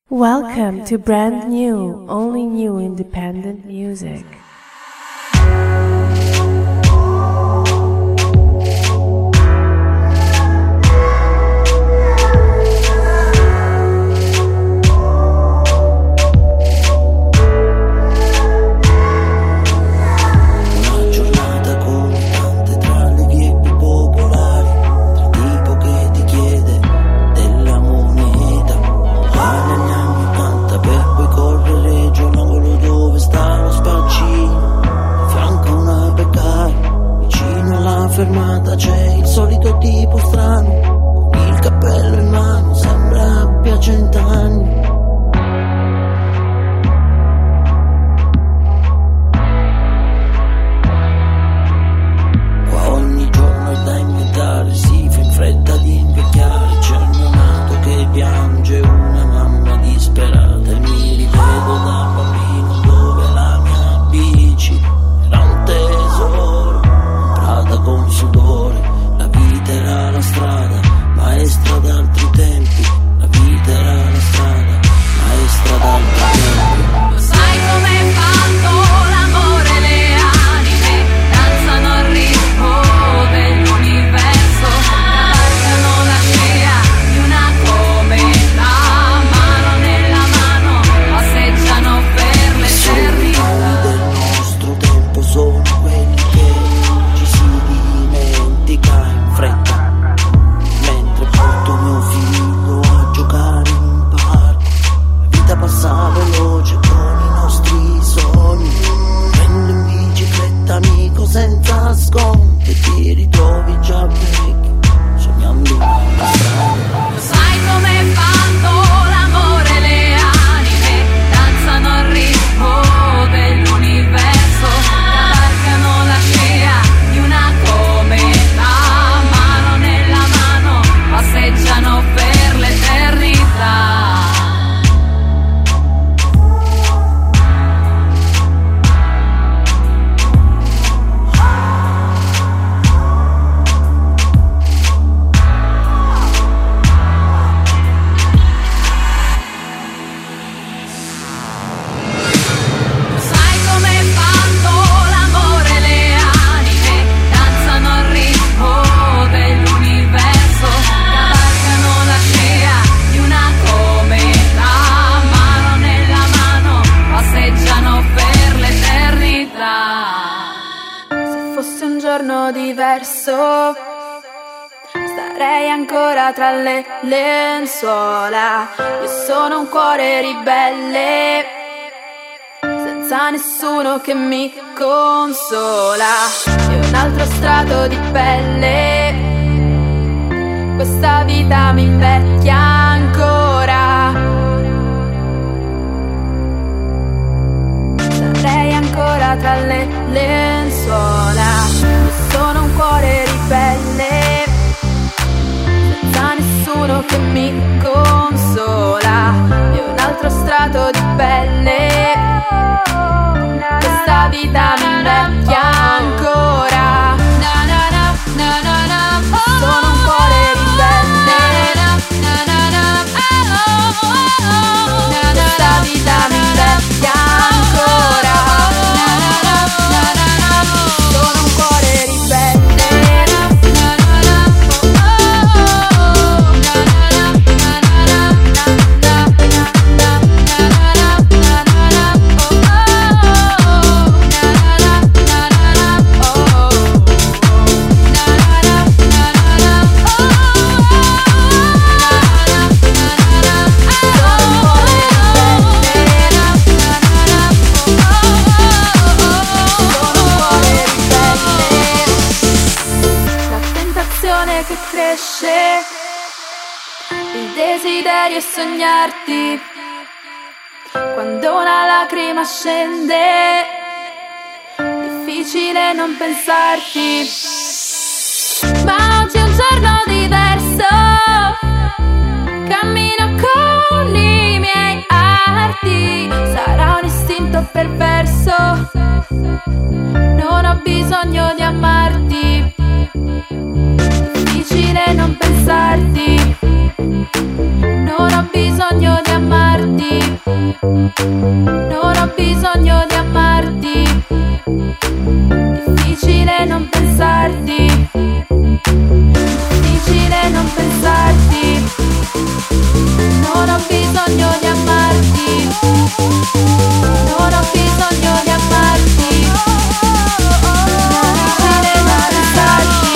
Welcome to brand new, only new independent music. Fermata c'è il solito tipo strano, con il cappello in mano, sembra abbia 100 anni. Qua ogni giorno è da inventare, si fa in fretta di invecchiare. C'è il neonato che piange, una mamma disperata, e mi rivedo da bambino dove la mia bici era un tesoro, con sudore. La vita era la strada, maestra d'altri tempi. La vita era la strada, maestra d'altri tempi. Lo sai com'è fatto l'amore, le anime danzano al ritmo dell'universo, cavalcano la scia di una cometa, mano nella mano, passeggiano per l'eternità. I sogni del nostro tempo sono quelli che in fretta, mentre porto mio figlio a giocare in un parco. La vita passa veloce con i nostri sogni. Prendo in bicicletta, amico, senza sconti, e ti ritrovi già vecchio, sognando una strada. Lo sai com'è fatto l'amore, le anime danzano al ritmo dell'universo, cavalcano la scia di una cometa, mano nella mano, passeggiano per l'eternità. Diverso, starei ancora tra le lenzuola. Io sono un cuore ribelle, senza nessuno che mi consola. E un altro strato di pelle, questa vita mi invecchia ancora. Starei ancora tra le lenzuola. Sono un cuore ribelle, senza nessuno che mi consola. E un altro strato di pelle, questa vita mi invecchia ancora. Sono un cuore ribelle, questa vita mi invecchia ancora. Sono un cuore ribelle. Che cresce, il desiderio è sognarti. Quando una lacrima scende, difficile non pensarti. Ma oggi è un giorno diverso, cammino con i miei arti. Sarà un istinto perverso, non ho bisogno di amarti. Difficile non pensarti, non ho bisogno di amarti. Non ho bisogno di amarti, difficile non pensarti, difficile non pensarti. Non ho bisogno di amarti, non ho bisogno di amarti, difficile non pensarti.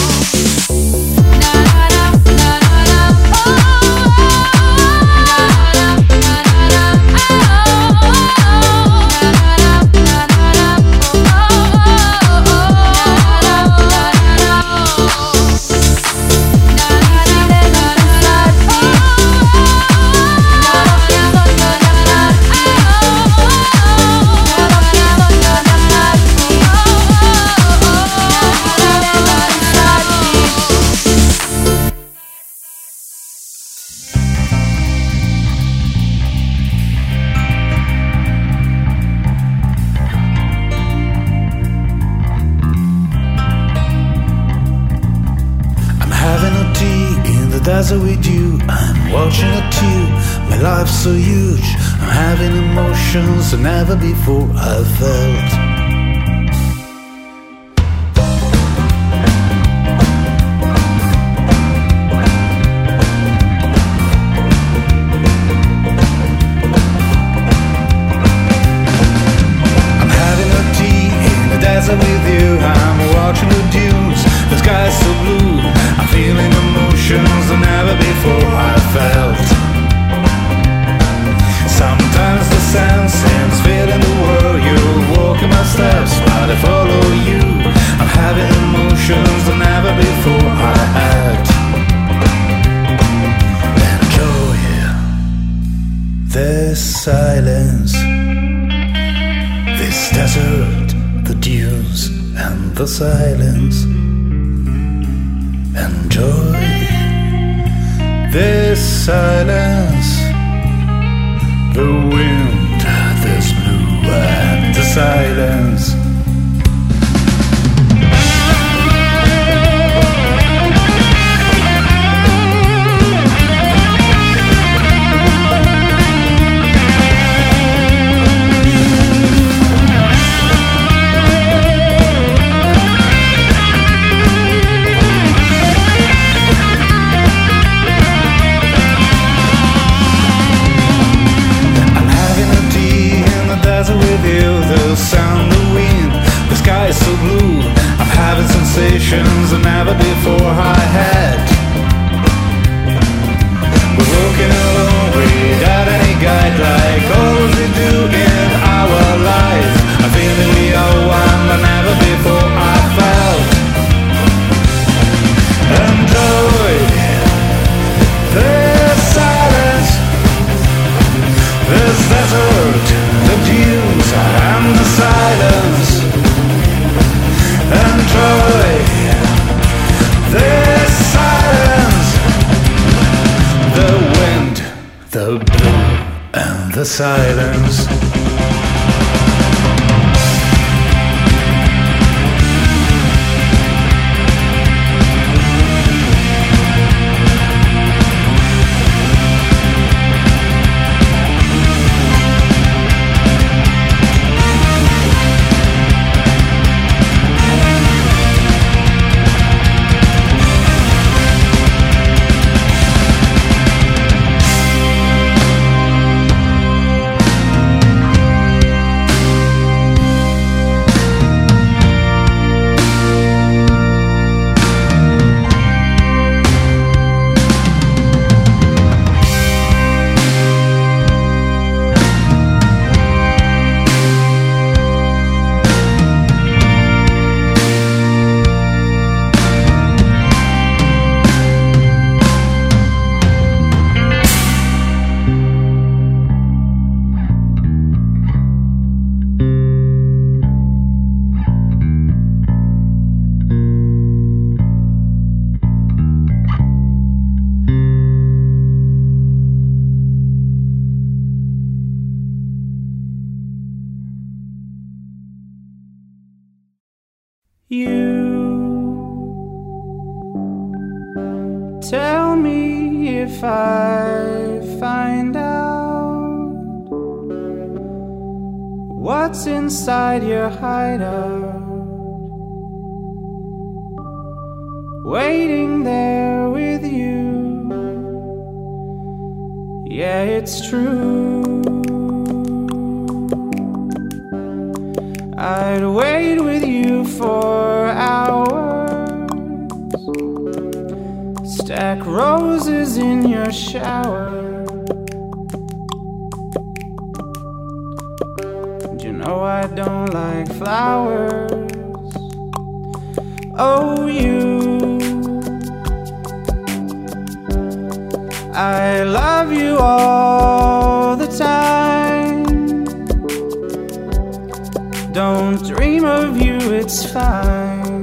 Desert with you, I'm watching a tube. My life's so huge, I'm having emotions that never before I felt. I'm having a tea in the desert with you. I'm watching the dunes, the sky's so blue. I'm feeling emotions that never before I felt. Sometimes the sun seems filling the world. You're walking my steps, but I follow you. I'm having emotions that never before I had. Enjoy this silence, this desert, the dunes and the silence. Enjoy this silence, the wind, this blue and the silence. With you, the sound, the wind, the sky is so blue. I'm having sensations that never before I had. We're walking alone without any guide, like all we do in our lives. I feel that we are one, but never before I felt. Enjoy this silence, this desert, the dunes and the silence. Enjoy this silence, the wind, the blue and the silence. Tell me if I find out What's inside your hideout? Waiting there with you. Yeah, it's true. I'd wait with you for hours, stack roses in your shower. You know I don't like flowers. Oh, I love you all the time. Don't dream of you, it's fine.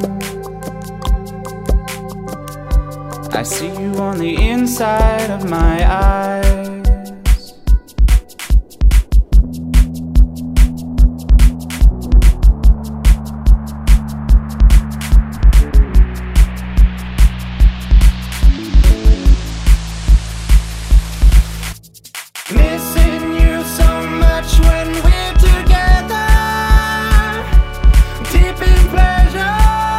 I see you on the inside of my eyes. Missing you so much when we're together, deep in pleasure.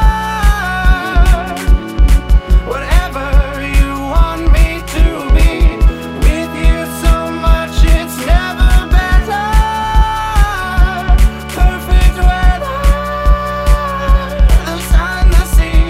Whatever you want me to be, with you so much it's never better. Perfect weather, the sun, the sea.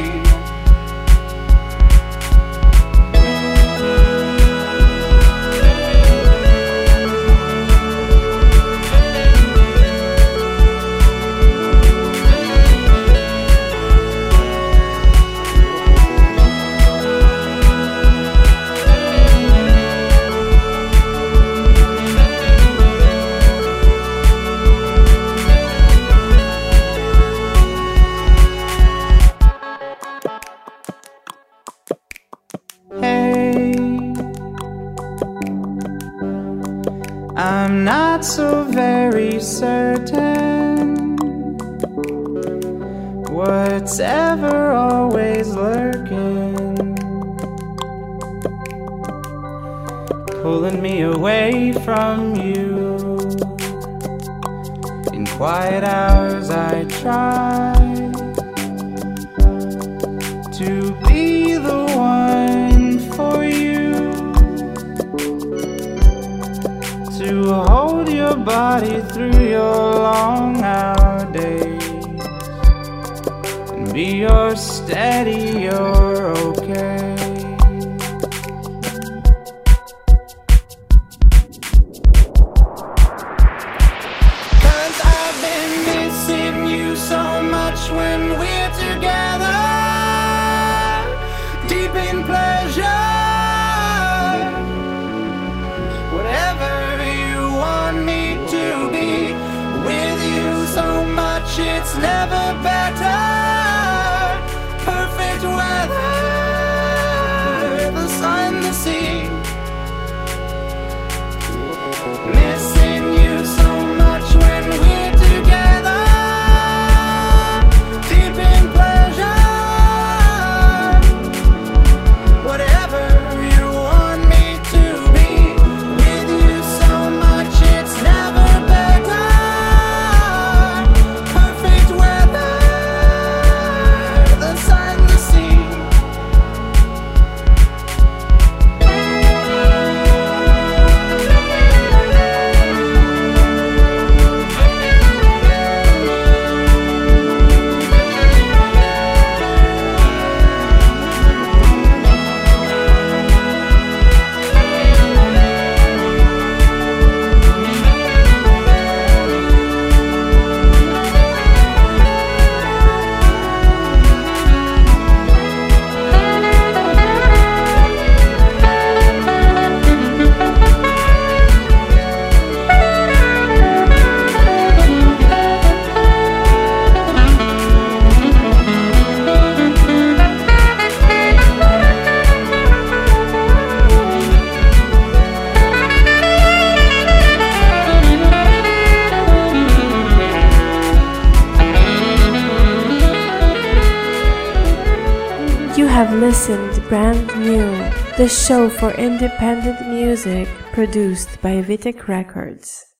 Hey, I'm not so very certain what's ever always lurking, pulling me away from you. In quiet hours I try to be the one for you, to hold your body through your long hour days, and be your steady, you're okay. I've been missing you so much when we're together, deep in pleasure. Whatever you want me to be, with you so much it's never better. Perfect weather, the sun, the sea. Missing you so much when we're together, deep in pleasure. Whatever you want me to be, with you so much it's never better. Perfect weather, the sun, the sea. You have listened to Brand New, the show for independent music produced by Vitek Records.